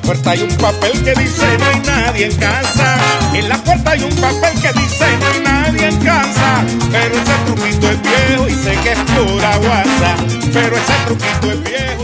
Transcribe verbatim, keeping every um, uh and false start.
puerta hay un papel que dice no hay nadie en casa. En la puerta hay un papel que dice no hay nadie en casa. Pero ese truquito es viejo y sé que es pura guasa. Pero ese truquito es viejo.